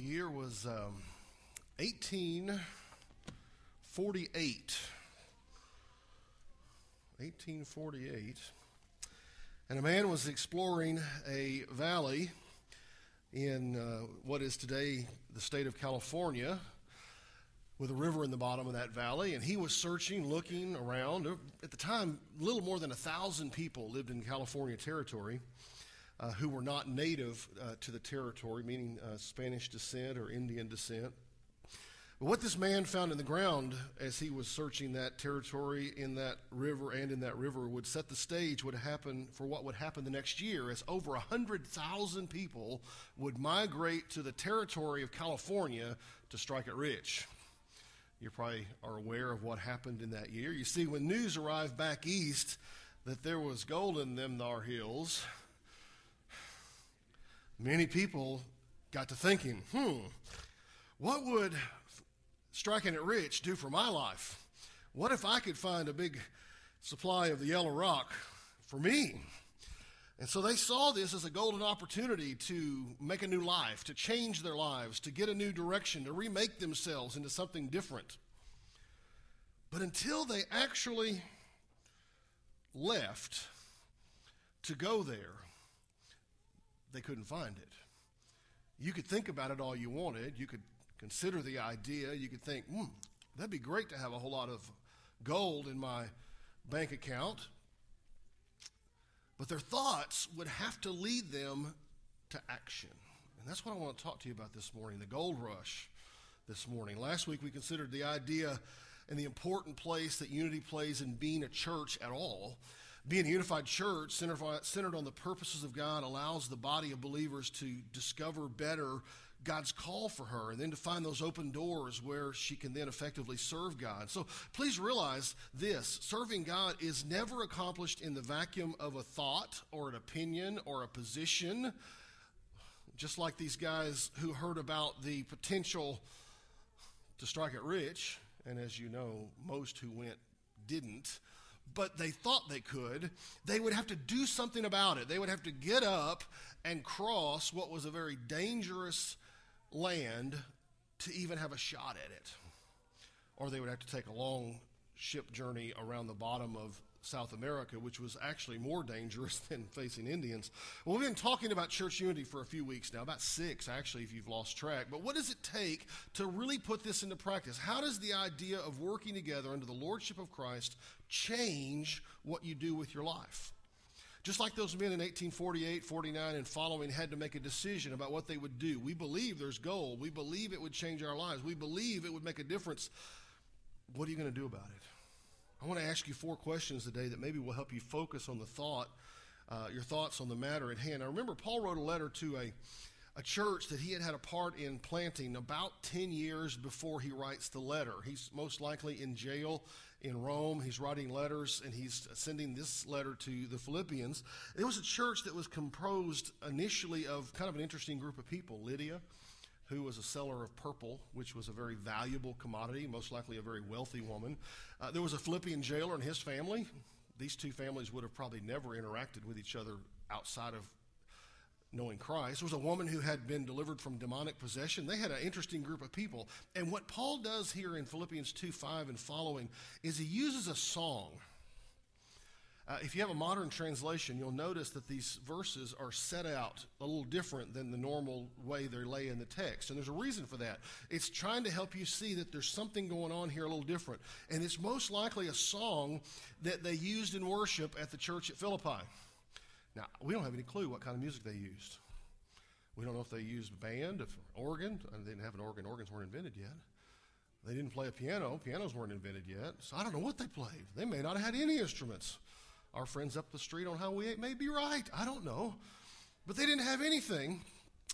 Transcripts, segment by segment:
The year was 1848. 1848. And a man was exploring a valley in what is today the state of California, with a river in the bottom of that valley, and he was searching, looking around. At the time, a little more than 1,000 people lived in California territory who were not native to the territory, meaning Spanish descent or Indian descent. But what this man found in the ground as he was searching that territory in that river and in that river would set the stage what would happen the next year, as over 100,000 people would migrate to the territory of California to strike it rich. You probably are aware of what happened in that year. You see, when news arrived back east that there was gold in them thar hills, many people got to thinking, what would striking it rich do for my life? What if I could find a big supply of the yellow rock for me? And so they saw this as a golden opportunity to make a new life, to change their lives, to get a new direction, to remake themselves into something different. But until they actually left to go there, they couldn't find it. You could think about it all you wanted. You could consider the idea. You could think, that'd be great to have a whole lot of gold in my bank account. But their thoughts would have to lead them to action. And that's what I want to talk to you about this morning, the gold rush this morning. Last week we considered the idea and the important place that unity plays in being a church at all. Being a unified church centered on the purposes of God allows the body of believers to discover better God's call for her, and then to find those open doors where she can then effectively serve God. So please realize this: serving God is never accomplished in the vacuum of a thought or an opinion or a position. Just like these guys who heard about the potential to strike it rich, and as you know, most who went didn't, but they thought they could, they would have to do something about it. They would have to get up and cross what was a very dangerous land to even have a shot at it. Or they would have to take a long ship journey around the bottom of South America, which was actually more dangerous than facing Indians. Well, we've been talking about church unity for a few weeks now, about 6 actually, if you've lost track. But what does it take to really put this into practice? How does the idea of working together under the lordship of Christ change what you do with your life? Just like those men in 1848, 49, and following had to make a decision about what they would do. We believe there's gold. We believe it would change our lives. We believe it would make a difference. What are you going to do about it? I want to ask you 4 questions today that maybe will help you focus on your thoughts on the matter at hand. I remember Paul wrote a letter to a church that he had a part in planting about 10 years before he writes the letter. He's most likely in jail in Rome. He's writing letters, and he's sending this letter to the Philippians. It was a church that was composed initially of kind of an interesting group of people. Lydia, who was a seller of purple, which was a very valuable commodity, most likely a very wealthy woman. There was a Philippian jailer and his family. These two families would have probably never interacted with each other outside of knowing Christ. There was a woman who had been delivered from demonic possession. They had an interesting group of people. And what Paul does here in Philippians 2:5 and following is he uses a song. If you have a modern translation, you'll notice that these verses are set out a little different than the normal way they lay in the text. And there's a reason for that. It's trying to help you see that there's something going on here a little different. And it's most likely a song that they used in worship at the church at Philippi. Now, we don't have any clue what kind of music they used. We don't know if they used band, if organ. They didn't have an organ. Organs weren't invented yet. They didn't play a piano. Pianos weren't invented yet. So I don't know what they played. They may not have had any instruments. Our friends up the street on Highway 8 may be right. I don't know. But they didn't have anything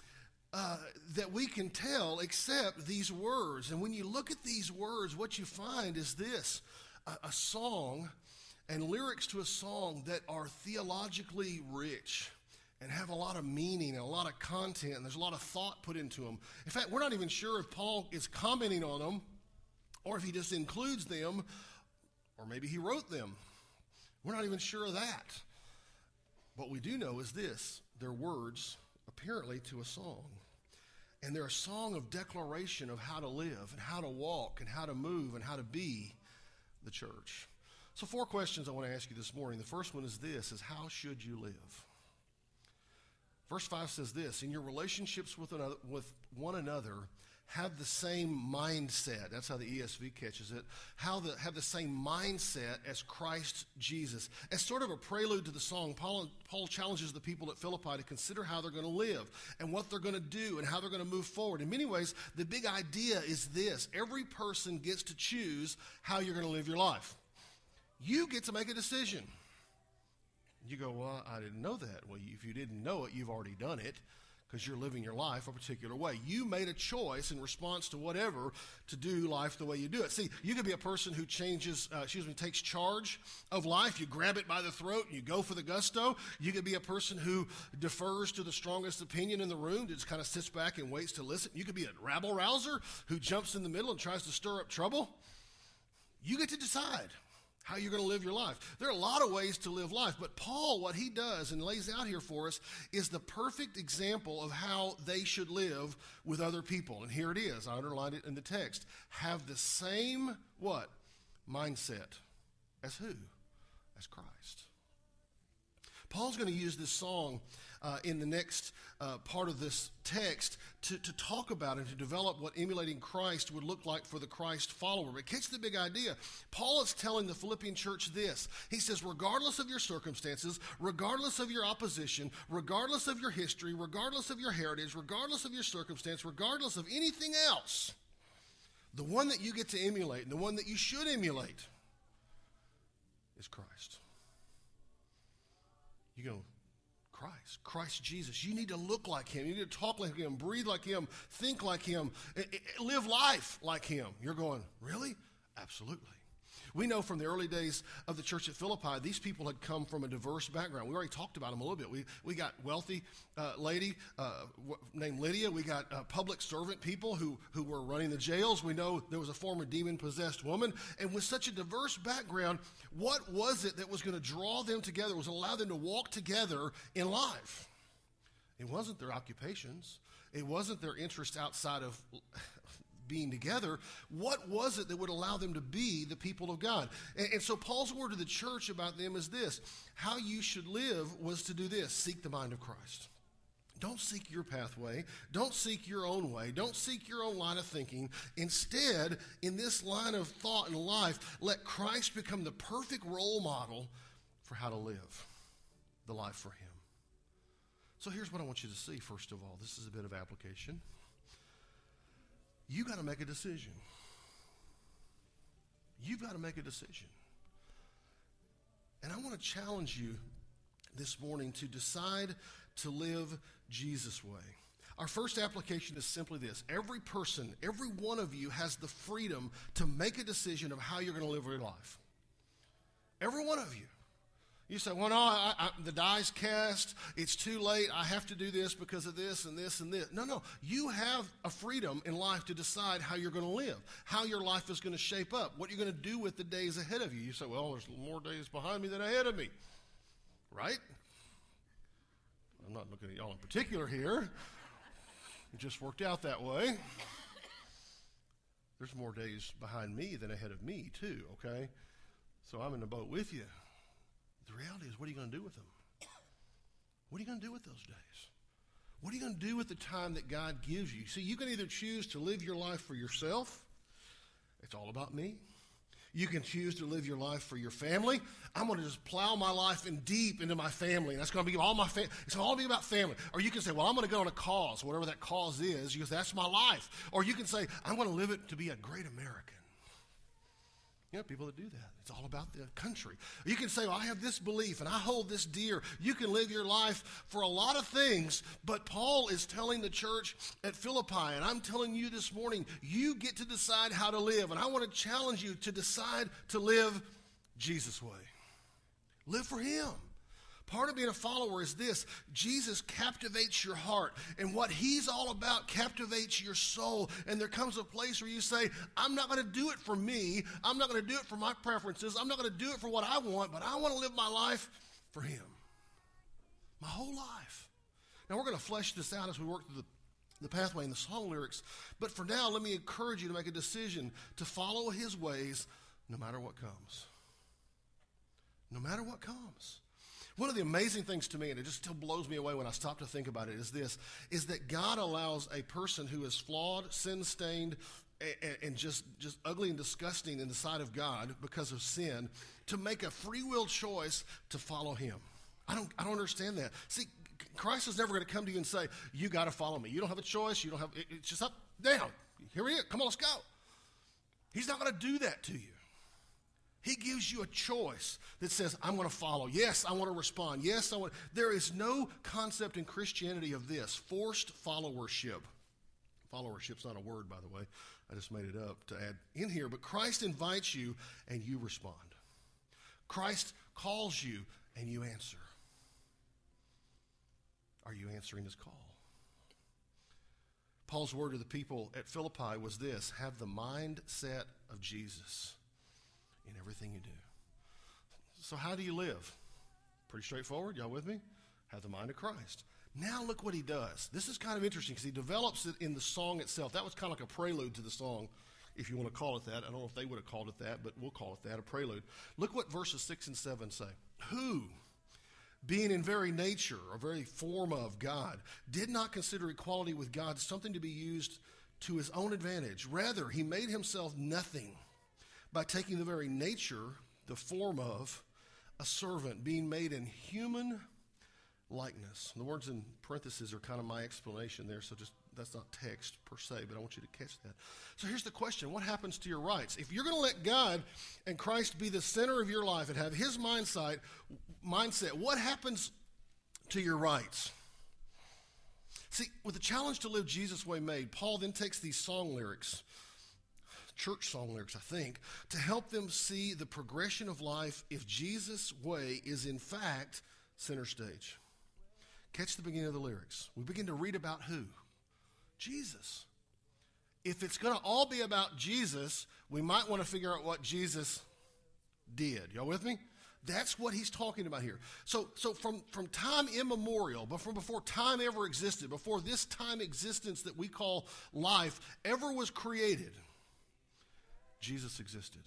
that we can tell except these words. And when you look at these words, what you find is this: a song and lyrics to a song that are theologically rich and have a lot of meaning and a lot of content, and there's a lot of thought put into them. In fact, we're not even sure if Paul is commenting on them or if he just includes them, or maybe he wrote them. We're not even sure of that. What we do know is this: they're words, apparently, to a song. and they're a song of declaration of how to live and how to walk and how to move and how to be the church. So 4 questions I want to ask you this morning. The first one is this, is how should you live? Verse 5 says this, in your relationships with one another, have the same mindset. That's how the ESV catches it. Have the same mindset as Christ Jesus. As sort of a prelude to the song, Paul challenges the people at Philippi to consider how they're going to live and what they're going to do and how they're going to move forward. In many ways, the big idea is this. Every person gets to choose how you're going to live your life. You get to make a decision. You go, well, I didn't know that. Well, if you didn't know it, you've already done it because you're living your life a particular way. You made a choice in response to whatever to do life the way you do it. See, you could be a person who takes charge of life. You grab it by the throat and you go for the gusto. You could be a person who defers to the strongest opinion in the room, just kind of sits back and waits to listen. You could be a rabble-rouser who jumps in the middle and tries to stir up trouble. You get to decide how you're going to live your life. There are a lot of ways to live life, but Paul, what he does and lays out here for us is the perfect example of how they should live with other people. And here it is. I underlined it in the text. Have the same, what? Mindset. As who? As Christ. Paul's going to use this song in the next part of this text to talk about and to develop what emulating Christ would look like for the Christ follower. But catch the big idea. Paul is telling the Philippian church this. He says, regardless of your circumstances, regardless of your opposition, regardless of your history, regardless of your heritage, regardless of your circumstance, regardless of anything else, the one that you get to emulate and the one that you should emulate is Christ. You go, Christ Jesus. You need to look like him. You need to talk like him, breathe like him, think like him, live life like him. You're going, really? Absolutely. We know from the early days of the church at Philippi, these people had come from a diverse background. We already talked about them a little bit. We got wealthy lady named Lydia. We got public servant people who were running the jails. We know there was a former demon-possessed woman. And with such a diverse background, what was it that was going to draw them together, was allow them to walk together in life? It wasn't their occupations. It wasn't their interests outside of being together. What was it that would allow them to be the people of God? And so Paul's word to the church about them is this. How you should live was to do this. Seek the mind of Christ. Don't seek your pathway. Don't seek your own way. Don't seek your own line of thinking. Instead, in this line of thought and life, let Christ become the perfect role model for how to live the life for him. So here's what I want you to see, first of all. This is a bit of application. You got to make a decision. You've got to make a decision. And I want to challenge you this morning to decide to live Jesus' way. Our first application is simply this. Every person, every one of you has the freedom to make a decision of how you're going to live your life. Every one of you. You say, well, no, the die's cast. It's too late. I have to do this because of this and this and this. No. You have a freedom in life to decide how you're going to live, how your life is going to shape up, what you're going to do with the days ahead of you. You say, well, there's more days behind me than ahead of me. Right? I'm not looking at y'all in particular here. It just worked out that way. There's more days behind me than ahead of me, too, okay? So I'm in the boat with you. The reality is, what are you going to do with them? What are you going to do with those days? What are you going to do with the time that God gives you? See, you can either choose to live your life for yourself. It's all about me. You can choose to live your life for your family. I'm going to just plow my life in deep into my family, and that's going to be all my family. It's going to all be about family. Or you can say, well, I'm going to go on a cause, whatever that cause is. You say, that's my life. Or you can say, I'm going to live it to be a great American. You know, people that do that. It's all about the country. You can say, well, I have this belief and I hold this dear. You can live your life for a lot of things, but Paul is telling the church at Philippi, and I'm telling you this morning, you get to decide how to live. And I want to challenge you to decide to live Jesus' way. Live for him. Part of being a follower is this. Jesus captivates your heart, and what he's all about captivates your soul. And there comes a place where you say, I'm not going to do it for me. I'm not going to do it for my preferences. I'm not going to do it for what I want, but I want to live my life for him. My whole life. Now, we're going to flesh this out as we work through the pathway and the song lyrics. But for now, let me encourage you to make a decision to follow his ways no matter what comes. No matter what comes. One of the amazing things to me, and it just still blows me away when I stop to think about it, is this, is that God allows a person who is flawed, sin-stained, and just ugly and disgusting in the sight of God because of sin, to make a free will choice to follow him. I don't understand that. See, Christ is never going to come to you and say, you got to follow me. You don't have a choice. You don't have, it's just up, down. Here he is. Come on, let's go. He's not going to do that to you. He gives you a choice that says, I'm going to follow. Yes, I want to respond. Yes, I want. There is no concept in Christianity of this, forced followership. Followership's not a word, by the way. I just made it up to add in here. But Christ invites you and you respond. Christ calls you and you answer. Are you answering his call? Paul's word to the people at Philippi was this: have the mindset of Jesus in everything you do. So how do you live? Pretty straightforward. Y'all with me? Have the mind of Christ. Now look what he does. This is kind of interesting because he develops it in the song itself. That was kind of like a prelude to the song, if you want to call it that. I don't know if they would have called it that, but we'll call it that, a prelude. Look what verses 6 and 7 say. Who, being in very nature, or very form of God, did not consider equality with God something to be used to his own advantage. Rather, he made himself nothing by taking the very nature, the form of a servant, being made in human likeness. The words in parentheses are kind of my explanation there, so just that's not text per se, but I want you to catch that. So here's the question: what happens to your rights? If you're going to let God and Christ be the center of your life and have his mindset, what happens to your rights? See, with the challenge to live Jesus' way made, Paul then takes these song lyrics, church song lyrics, I think, to help them see the progression of life if Jesus' way is in fact center stage. Catch the beginning of the lyrics. We begin to read about who? Jesus. If it's going to all be about Jesus, we might want to figure out what Jesus did. Y'all with me? That's what he's talking about here. So from time immemorial, but from before time ever existed, before this time existence that we call life ever was created, Jesus existed.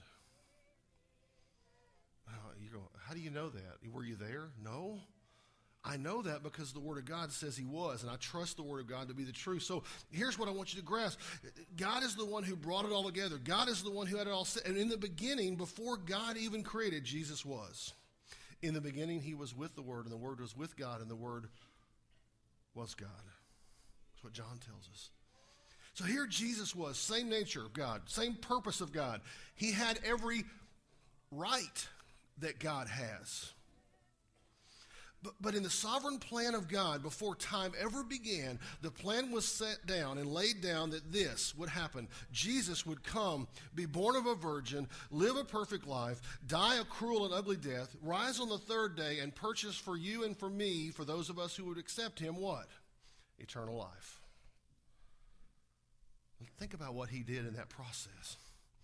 You go, how do you know that? Were you there? No. I know that because the Word of God says he was, and I trust the Word of God to be the truth. So here's what I want you to grasp. God is the one who brought it all together. God is the one who had it all set. And in the beginning, before God even created, Jesus was. In the beginning, he was with the Word, and the Word was with God, and the Word was God. That's what John tells us. So here Jesus was, same nature of God, same purpose of God. He had every right that God has. But in the sovereign plan of God, before time ever began, the plan was set down and laid down that this would happen. Jesus would come, be born of a virgin, live a perfect life, die a cruel and ugly death, rise on the third day, and purchase for you and for me, for those of us who would accept him, what? Eternal life. Think about what he did in that process.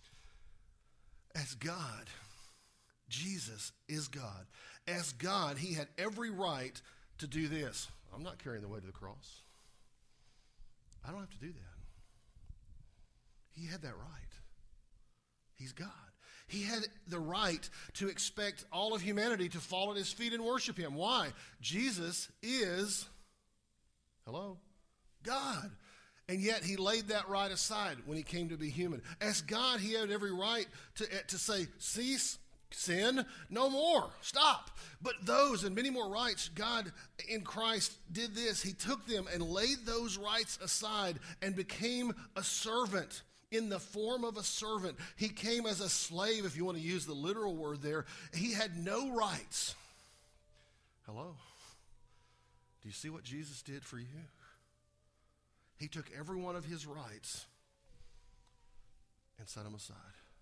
As God, Jesus is God. As God, he had every right to do this. I'm not carrying the weight of the cross. I don't have to do that. He had that right. He's God. He had the right to expect all of humanity to fall at his feet and worship him. Why? Jesus is, hello, God. And yet he laid that right aside when he came to be human. As God, he had every right to say, cease, sin, no more, stop. But those and many more rights, God in Christ did this. He took them and laid those rights aside and became a servant in the form of a servant. He came as a slave, if you want to use the literal word there. He had no rights. Hello? Do you see what Jesus did for you? He took every one of his rights and set them aside.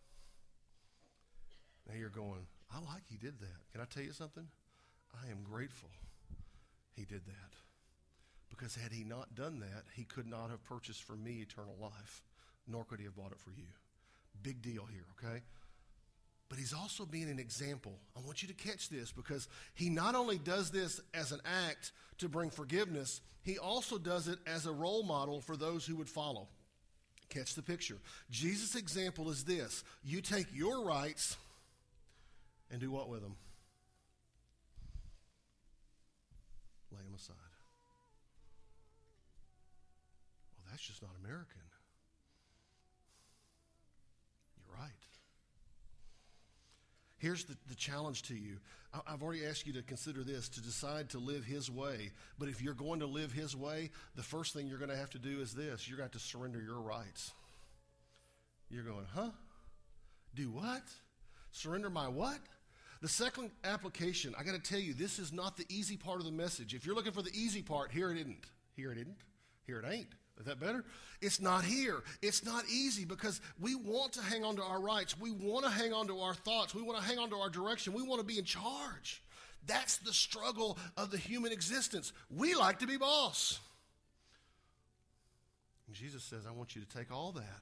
Now you're going, I like he did that. Can I tell you something? I am grateful he did that. Because had he not done that, he could not have purchased for me eternal life, nor could he have bought it for you. Big deal here, okay? but he's also being an example. I want you to catch this, because he not only does this as an act to bring forgiveness, he also does it as a role model for those who would follow. Catch the picture. Jesus' example is this: you take your rights and do what with them? Lay them aside. Well, that's just not American. You're right. Here's the challenge to you. I've already asked you to consider this, to decide to live his way. But if you're going to live his way, the first thing you're going to have to do is this: you're going to have to surrender your rights. You're going, huh? Do what? Surrender my what? The second application, I got to tell you, this is not the easy part of the message. If you're looking for the easy part, here it isn't. Here it isn't. Here it ain't. Is that better? It's not here. It's not easy, because we want to hang on to our rights. We want to hang on to our thoughts. We want to hang on to our direction. We want to be in charge. That's the struggle of the human existence. We like to be boss. And Jesus says, I want you to take all that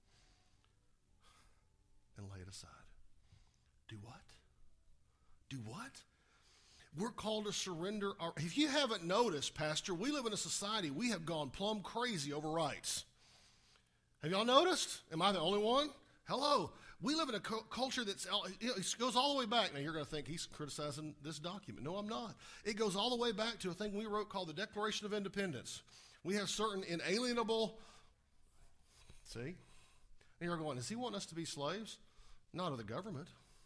and lay it aside. Do what? Do what? We're called to surrender our... If you haven't noticed, Pastor, we live in a society, we have gone plumb crazy over rights. Have y'all noticed? Am I the only one? Hello. We live in a culture that's... It goes all the way back. Now, you're going to think he's criticizing this document. No, I'm not. It goes all the way back to a thing we wrote called the Declaration of Independence. We have certain inalienable... See? And you're going, does he want us to be slaves? Not of the government.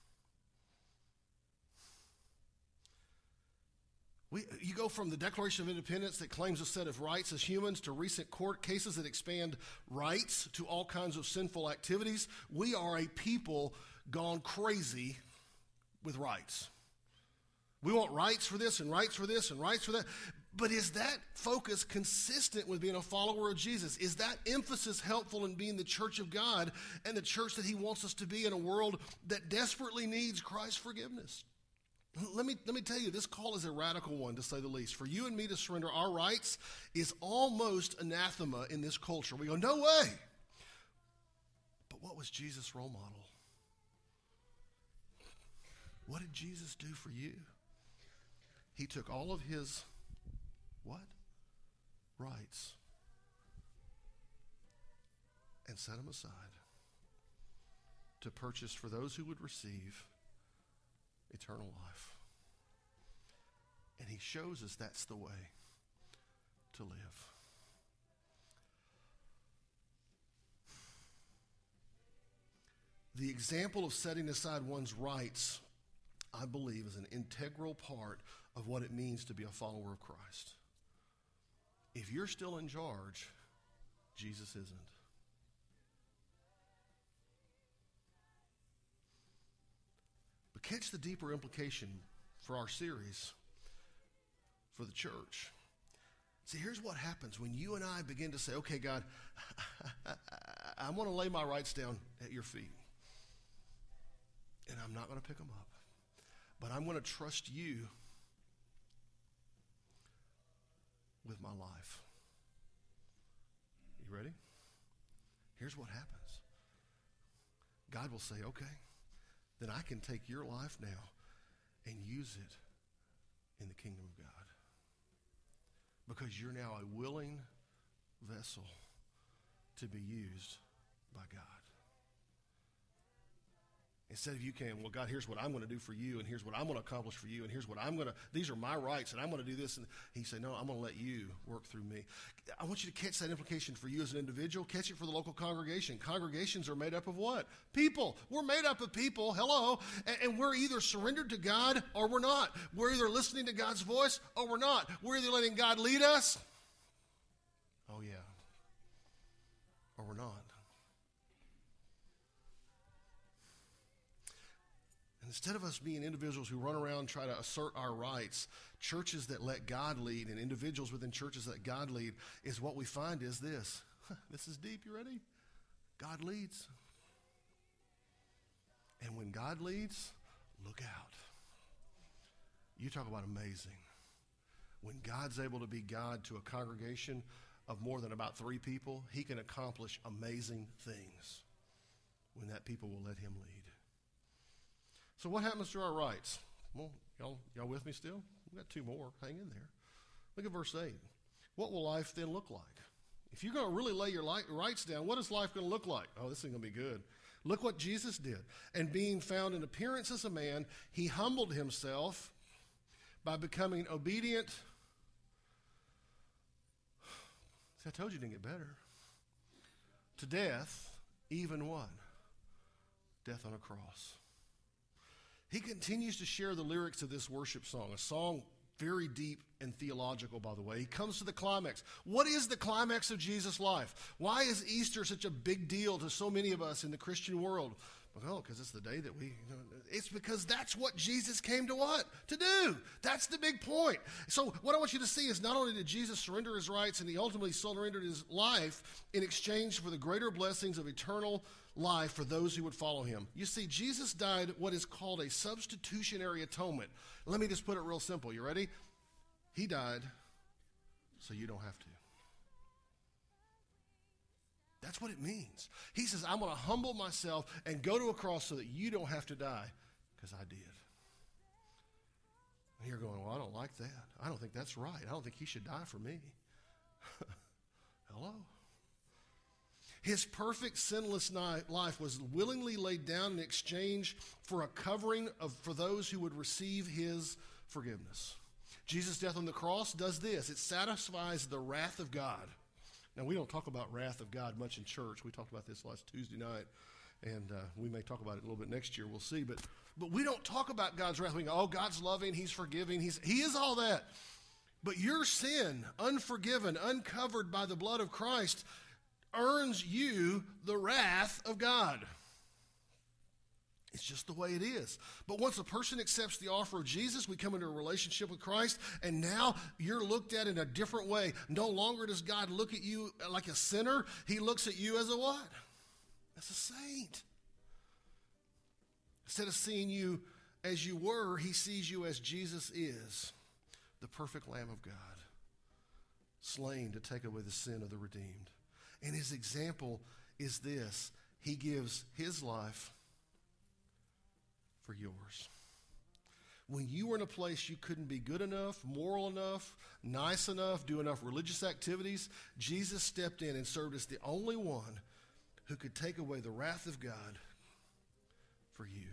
You go from the Declaration of Independence that claims a set of rights as humans to recent court cases that expand rights to all kinds of sinful activities. We are a people gone crazy with rights. We want rights for this and rights for this and rights for that. But is that focus consistent with being a follower of Jesus? Is that emphasis helpful in being the church of God and the church that he wants us to be in a world that desperately needs Christ's forgiveness? Let me tell you, this call is a radical one, to say the least. For you and me to surrender our rights is almost anathema in this culture. We go, no way. But what was Jesus' role model? What did Jesus do for you? He took all of his, what? Rights, and set them aside to purchase for those who would receive eternal life. And he shows us that's the way to live. The example of setting aside one's rights, I believe, is an integral part of what it means to be a follower of Christ. If you're still in charge, Jesus isn't. But catch the deeper implication for our series for the church. See, here's what happens when you and I begin to say, okay, God, I want to lay my rights down at your feet. And I'm not going to pick them up. But I'm going to trust you with my life. You ready? Here's what happens. God will say, okay, then I can take your life now and use it in the kingdom of God. Because you're now a willing vessel to be used by God. Instead of you saying, well, God, here's what I'm going to do for you, and here's what I'm going to accomplish for you, and here's what these are my rights, and I'm going to do this. And he said, no, I'm going to let you work through me. I want you to catch that implication for you as an individual. Catch it for the local congregation. Congregations are made up of what? People. We're made up of people. Hello. And we're either surrendered to God or we're not. We're either listening to God's voice or we're not. We're either letting God lead us. Oh, yeah. Or we're not. Instead of us being individuals who run around and try to assert our rights, churches that let God lead and individuals within churches that let God lead, is what we find is this. This is deep. You ready? God leads. And when God leads, look out. You talk about amazing. When God's able to be God to a congregation of more than about 3 people, he can accomplish amazing things when that people will let him lead. So what happens to our rights? Well, y'all with me still? We've got two more. Hang in there. Look at verse 8. What will life then look like? If you're going to really lay your rights down, what is life going to look like? Oh, this ain't going to be good. Look what Jesus did. And being found in appearance as a man, he humbled himself by becoming obedient. See, I told you it didn't get better. To death, even what? Death on a cross. He continues to share the lyrics of this worship song, a song very deep and theological, by the way. He comes to the climax. What is the climax of Jesus' life? Why is Easter such a big deal to so many of us in the Christian world? Well, because it's the day that it's because that's what Jesus came to what? To do. That's the big point. So what I want you to see is not only did Jesus surrender his rights and he ultimately surrendered his life in exchange for the greater blessings of eternal life for those who would follow him. You see, Jesus died what is called a substitutionary atonement. Let me just put it real simple. You ready? He died so you don't have to. That's what it means. He says, I'm going to humble myself and go to a cross so that you don't have to die, because I did. And you're going, well, I don't like that. I don't think that's right. I don't think he should die for me. Hello? His perfect, sinless life was willingly laid down in exchange for a covering for those who would receive his forgiveness. Jesus' death on the cross does this. It satisfies the wrath of God. Now, we don't talk about wrath of God much in church. We talked about this last Tuesday night, and we may talk about it a little bit next year. We'll see. But we don't talk about God's wrath. We go, oh, God's loving, he's forgiving. He is all that. But your sin, unforgiven, uncovered by the blood of Christ, earns you the wrath of God. It's just the way it is. But once a person accepts the offer of Jesus, we come into a relationship with Christ, and now you're looked at in a different way. No longer does God look at you like a sinner. He looks at you as a what? As a saint. Instead of seeing you as you were, he sees you as Jesus is, the perfect Lamb of God, slain to take away the sin of the redeemed. And his example is this. He gives his life for yours. When you were in a place you couldn't be good enough, moral enough, nice enough, do enough religious activities, Jesus stepped in and served as the only one who could take away the wrath of God for you.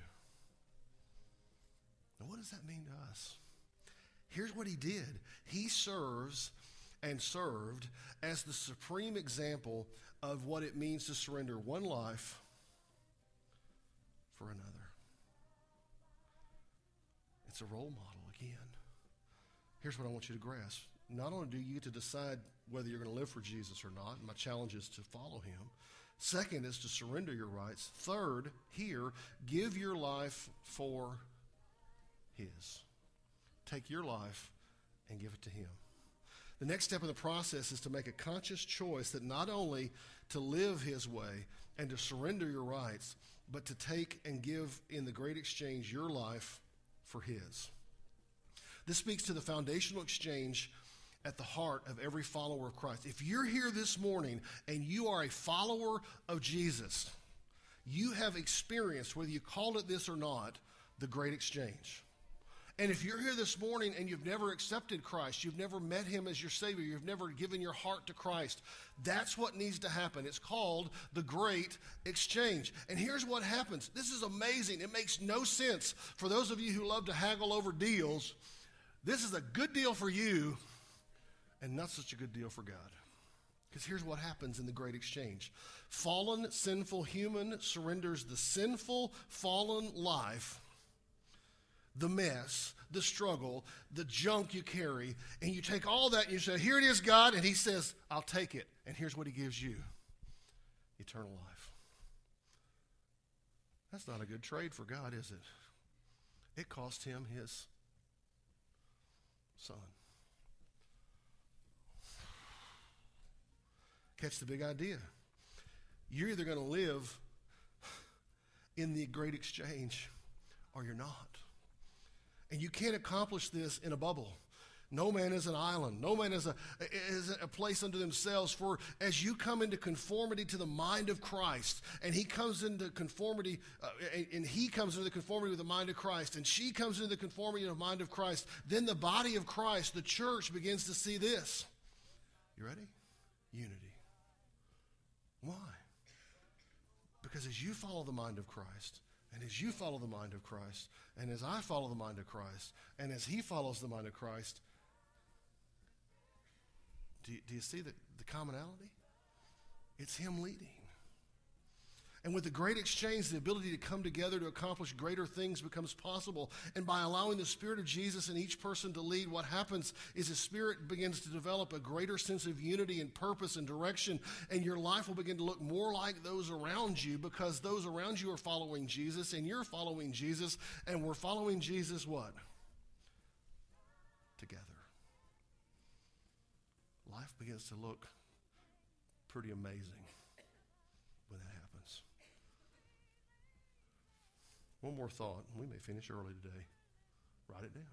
Now, what does that mean to us? Here's what he did. He serves and served as the supreme example of what it means to surrender one life for another. It's a role model again. Here's what I want you to grasp. Not only do you get to decide whether you're going to live for Jesus or not, and my challenge is to follow him. Second is to surrender your rights. Third, here, give your life for his. Take your life and give it to him. The next step in the process is to make a conscious choice that not only to live his way and to surrender your rights, but to take and give in the great exchange your life for his. This speaks to the foundational exchange at the heart of every follower of Christ. If you're here this morning and you are a follower of Jesus, you have experienced, whether you called it this or not, the great exchange. And if you're here this morning and you've never accepted Christ, you've never met him as your Savior, you've never given your heart to Christ, that's what needs to happen. It's called the Great Exchange. And here's what happens. This is amazing. It makes no sense for those of you who love to haggle over deals. This is a good deal for you and not such a good deal for God. Because here's what happens in the Great Exchange. Fallen, sinful human surrenders the sinful, fallen life, the mess, the struggle, the junk you carry, and you take all that and you say, here it is, God, and he says, I'll take it. And here's what he gives you. Eternal life. That's not a good trade for God, is it? It cost him his son. Catch the big idea. You're either going to live in the great exchange or you're not. And you can't accomplish this in a bubble. No man is an island. No man is a place unto themselves. For as you come into conformity to the mind of Christ, and he comes into conformity, and he comes into the conformity with the mind of Christ, and she comes into the conformity of the mind of Christ, then the body of Christ, the church, begins to see this. You ready? Unity. Why? Because as you follow the mind of Christ, and as you follow the mind of Christ, and as I follow the mind of Christ, and as he follows the mind of Christ, do you see the commonality? It's him leading. And with the great exchange, the ability to come together to accomplish greater things becomes possible. And by allowing the Spirit of Jesus in each person to lead, what happens is the Spirit begins to develop a greater sense of unity and purpose and direction. And your life will begin to look more like those around you, because those around you are following Jesus and you're following Jesus. And we're following Jesus what? Together. Life begins to look pretty amazing when that happens. One more thought. We may finish early today. Write it down.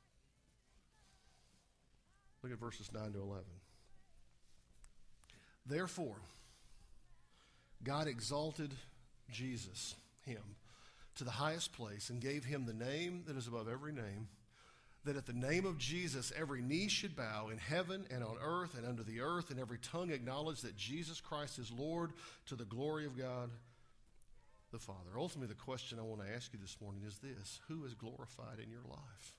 Look at verses 9 to 11. Therefore, God exalted Jesus, him, to the highest place and gave him the name that is above every name, that at the name of Jesus every knee should bow in heaven and on earth and under the earth, and every tongue acknowledge that Jesus Christ is Lord, to the glory of God the Father. Ultimately, the question I want to ask you this morning is this: who is glorified in your life?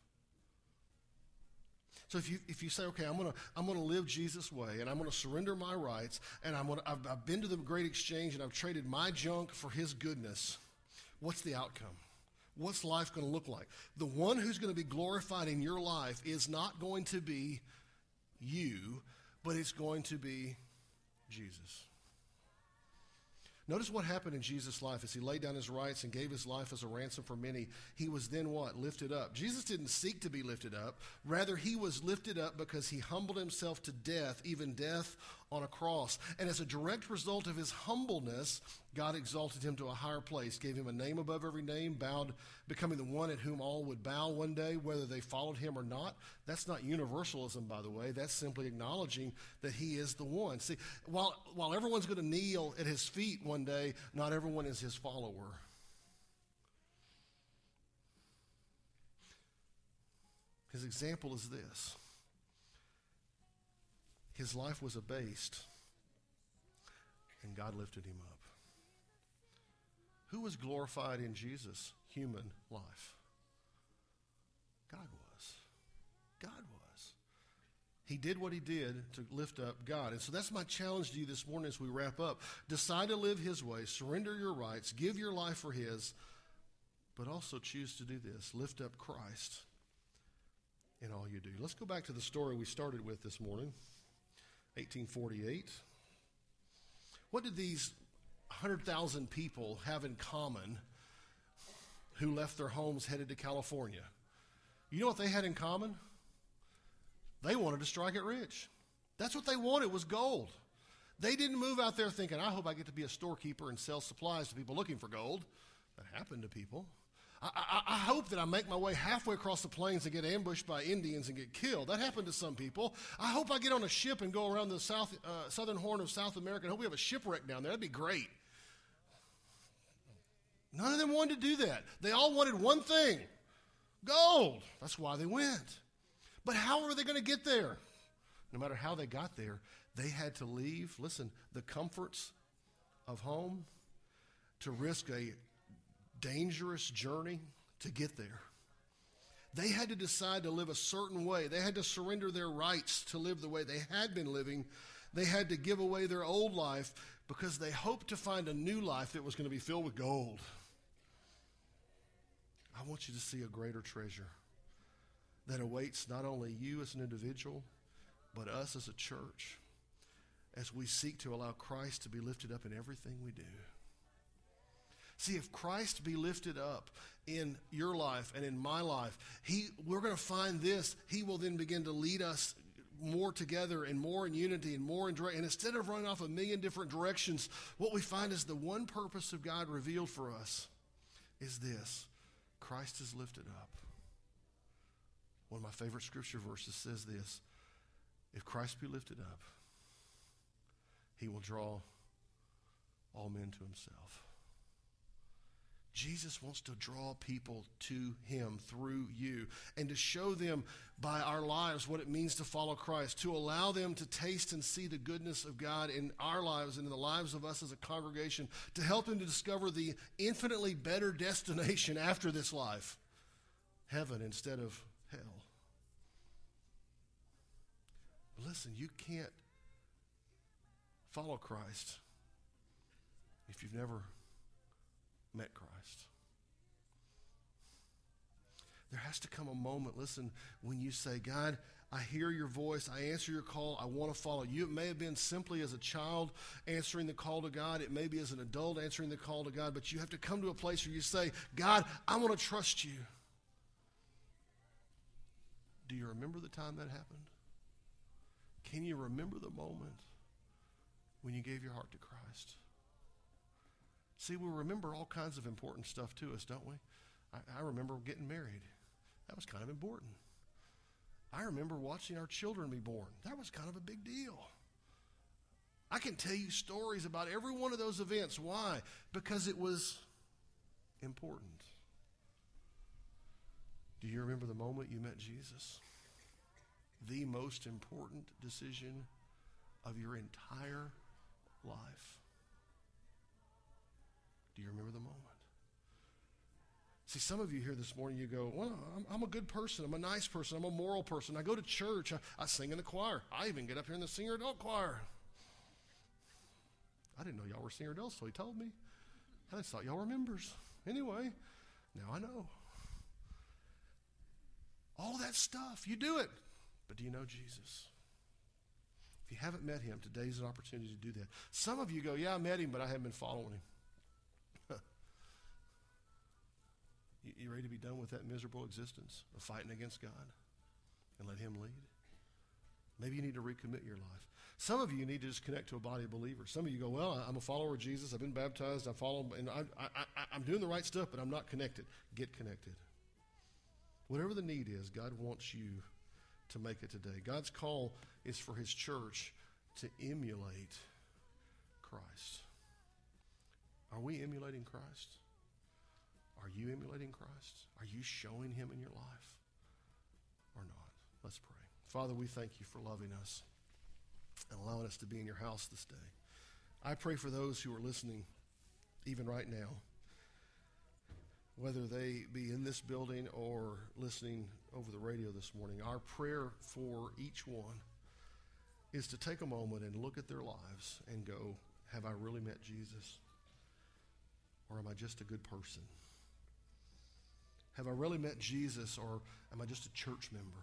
So if you say, okay, I'm gonna live Jesus' way, and I'm gonna surrender my rights, and I've been to the great exchange, and I've traded my junk for his goodness, what's the outcome? What's life going to look like? The one who's going to be glorified in your life is not going to be you, but it's going to be Jesus. Notice what happened in Jesus' life as he laid down his rights and gave his life as a ransom for many. He was then what? Lifted up. Jesus didn't seek to be lifted up. Rather, he was lifted up because he humbled himself to death, even death on a cross. And as a direct result of his humbleness, God exalted him to a higher place, gave him a name above every name, bowed, becoming the one at whom all would bow one day, whether they followed him or not. That's not universalism, by the way. That's simply acknowledging that he is the one. See, while everyone's going to kneel at his feet one day, not everyone is his follower. His example is this. His life was abased, and God lifted him up. Who was glorified in Jesus' human life? God was. God was. He did what he did to lift up God. And so that's my challenge to you this morning as we wrap up. Decide to live his way, surrender your rights, give your life for his, but also choose to do this. Lift up Christ in all you do. Let's go back to the story we started with this morning, 1848. What did these 100,000 people have in common who left their homes headed to California? You know what they had in common? They wanted to strike it rich. That's what they wanted, was gold. They didn't move out there thinking, I hope I get to be a storekeeper and sell supplies to people looking for gold. That happened to people. I hope that I make my way halfway across the plains and get ambushed by Indians and get killed. That happened to some people. I hope I get on a ship and go around the southern horn of South America. I hope we have a shipwreck down there. That'd be great. None of them wanted to do that. They all wanted one thing: gold. That's why they went. But how were they going to get there? No matter how they got there, they had to leave, listen, the comforts of home to risk a dangerous journey to get there. They had to decide to live a certain way. They had to surrender their rights to live the way they had been living. They had to give away their old life because they hoped to find a new life that was going to be filled with gold. I want you to see a greater treasure that awaits not only you as an individual, but us as a church, as we seek to allow Christ to be lifted up in everything we do. See, if Christ be lifted up in your life and in my life, we're going to find this. He will then begin to lead us more together and more in unity and more in direct. And instead of running off a million different directions, what we find is the one purpose of God revealed for us is this: Christ is lifted up. One of my favorite scripture verses says this: if Christ be lifted up, he will draw all men to himself. Jesus wants to draw people to him through you and to show them by our lives what it means to follow Christ, to allow them to taste and see the goodness of God in our lives and in the lives of us as a congregation, to help them to discover the infinitely better destination after this life, heaven instead of hell. But listen, you can't follow Christ if you've never met Christ. There has to come a moment, listen, when you say, God, I hear your voice, I answer your call, I want to follow you. It may have been simply as a child answering the call to God. It may be as an adult answering the call to God, but you have to come to a place where you say, God, I want to trust you. Do you remember the time that happened? Can you remember the moment when you gave your heart to Christ? See, we remember all kinds of important stuff to us, don't we? I remember getting married. That was kind of important. I remember watching our children be born. That was kind of a big deal. I can tell you stories about every one of those events. Why? Because it was important. Do you remember the moment you met Jesus? The most important decision of your entire life. Do you remember the moment? See, some of you here this morning, you go, well, I'm a good person. I'm a nice person. I'm a moral person. I go to church. I sing in the choir. I even get up here in the singer adult choir. I didn't know y'all were singer adults, so he told me. I just thought y'all were members. Anyway, now I know. All that stuff, you do it. But do you know Jesus? If you haven't met him, today's an opportunity to do that. Some of you go, yeah, I met him, but I haven't been following him. You ready to be done with that miserable existence of fighting against God and let him lead? Maybe you need to recommit your life. Some of you need to just connect to a body of believers. Some of you go, well, I'm a follower of Jesus. I've been baptized. I follow him, and I'm doing the right stuff, but I'm not connected. Get connected. Whatever the need is, God wants you to make it today. God's call is for his church to emulate Christ. Are we emulating Christ? Are you emulating Christ? Are you showing him in your life or not? Let's pray. Father, we thank you for loving us and allowing us to be in your house this day. I pray for those who are listening even right now, whether they be in this building or listening over the radio this morning. Our prayer for each one is to take a moment and look at their lives and go, have I really met Jesus? Or am I just a good person? Have I really met Jesus, or am I just a church member?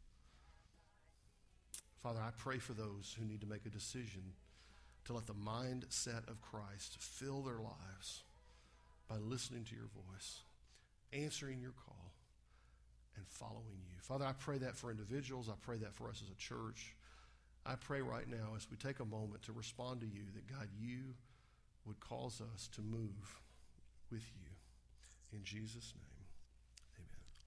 Father, I pray for those who need to make a decision to let the mindset of Christ fill their lives by listening to your voice, answering your call, and following you. Father, I pray that for individuals. I pray that for us as a church. I pray right now as we take a moment to respond to you that, God, you would cause us to move with you. In Jesus' name.